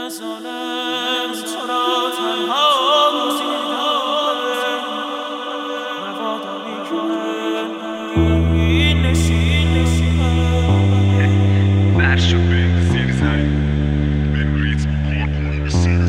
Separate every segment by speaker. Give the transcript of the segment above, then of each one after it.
Speaker 1: ظالم تو را تنها گزیدم وفاداری کنم این نشینم
Speaker 2: فرش رو بند زیر زمین بریم ریتم کار کنیم سیر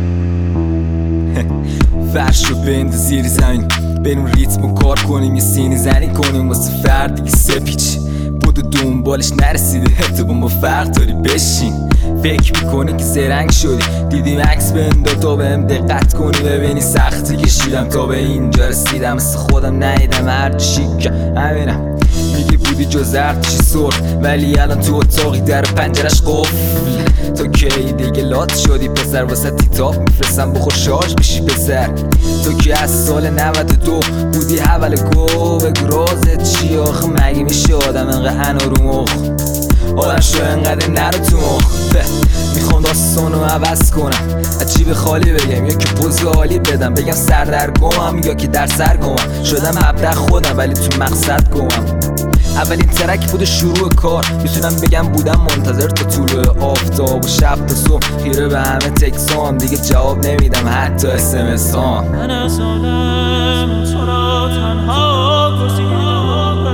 Speaker 2: زمین
Speaker 3: فرش رو بند زیر زمین بریم ریتم و کار کنیم یه سینی زنی کنیم واسه فردی که سپیچ بودو دنبالش نرسیده تو با ما فرق داری بشین فکر میکنی که زرنگ شدی دیدیم عکس بندا تا بهم دقت کنی ببینی سختی کشیدم تا به اینجا رسیدم مثل خودم ندیدم هرچی شیک همینم میگی بودی جز ارتشی سرخ ولی الان تو اتاقی در پنجرش قفل تا کی دیگه لات شدی پسر واسه تیتاف میفرستم بخور شارژ بشی پسر تو که از سال 92 بودی اول گو بگو رازت چی آخه مگه میشه آدم انقدر انا رو مخ آدم شو انقدر نرو تو مخ میخوام داستانو عوض کنم عجیب خالی بگم یا که پوز عالی بدم بگم سردرگمم یا که در سرگمم شدم عبد خودم ولی تو مقصد گمم اولین ترک بود شروع کار میتونم بگم بودم منتظر تا طلوع آفتاب و شب تا صبح خیره به همه تکسام دیگه جواب نمیدم حتی SMS ها
Speaker 1: من ظالم تو را تنها گزیدم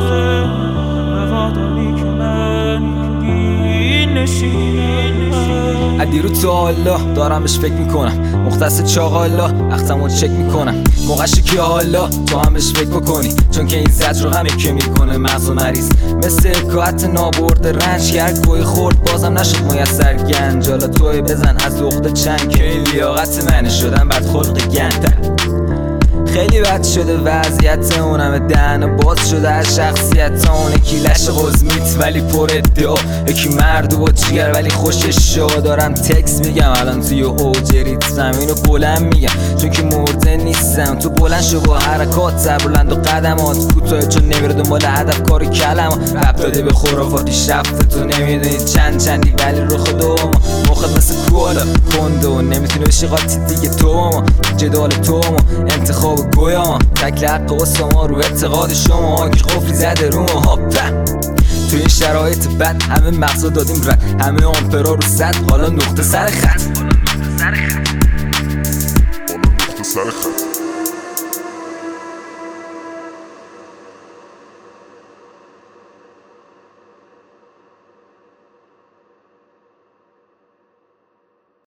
Speaker 1: وفاداری کنم این نشینم
Speaker 3: ادیرو تا حالا دارم بهش فکر میکنم مختص چاقالا وقتمو چک میکنم موقعشی که حالا تو هم بهش فکر بکنی چون که این زد رو همه که میکنه مغز و مریض مثل حکایت نابرده رنج کرد گوی خورد بازم نشد میسر گنج حالا توی بزن از عقده چند که این لیاقت منه شدم بد خلق گنده خیلی بد شده وضعیت اونم دهن باز شده از شخصیت اون یکی لش قزمیت ولی پر ادعا یکی مرد و با جگر ولی خوشش شا دارم تکس میگم الان توی اوج ریتم اینو بلند میگم چون که مرده نیستم تو بلند شو با حرکات سر بلند و قدمات کوتاه چون نمیره دنبال هدف کار کلم رب داده به خرافاتیش رفته تو نمیدونی چندی ولی رو خودم مخت مثل کولا کندو نمیتونی بشی قاطی دیگه تو جدال تو انتخاب گویا تکل حق اسما رو اعتقاد شما که قفلی زده رو ما توی این شرایط بد همه مغزا دادیم رد همه آمپرا رو صد حالا نقطه سر خط